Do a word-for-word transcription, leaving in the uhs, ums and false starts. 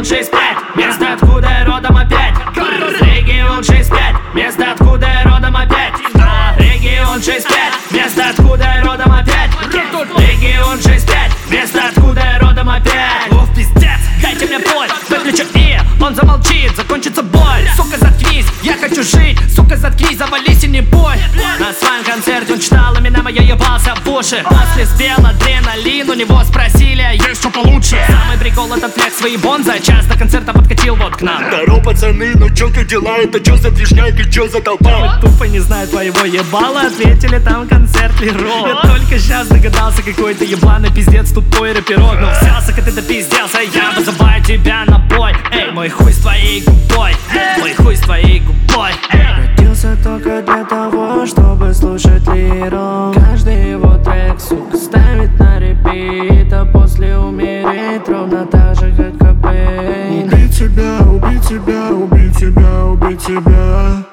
шесть пять, место откуда я родом опять. Регион шесть пять, место откуда я родом опять. Регион шесть пять, место откуда я родом опять. Регион шесть пять, место откуда я родом опять. Уф, пиздец, дайте мне боль, выключу и он замолчит, закончится боль. Сука, заткнись, я хочу жить, сука, заткнись, завались и не бой. На своем концерте он читал имена мои, ебался в уши. После спел адреналин, у него спросили, а есть что получше. Самый прикол этот флекс свои бонза, часто концерта подкатил вот к нам. Здорово, пацаны, ну чё, как дела? Это чё за движняк и чё за толпа? Мы тупо не знаю твоего ебала, ответили там концерт Леро. Я только сейчас догадался, какой ты ебаный пиздец, тупой рэперок. Но вся, сука, ты допизделся, я вызываю тебя на бой. Эй, мой хуй с твоей губой, мой хуй с твоей губой. Родился только для того, чтобы слушать Лиро. Каждый его трек, сука, ставит на репит, а после умереть ровно так же, как Кобейн. Убить тебя, убить тебя, убить тебя, убить тебя.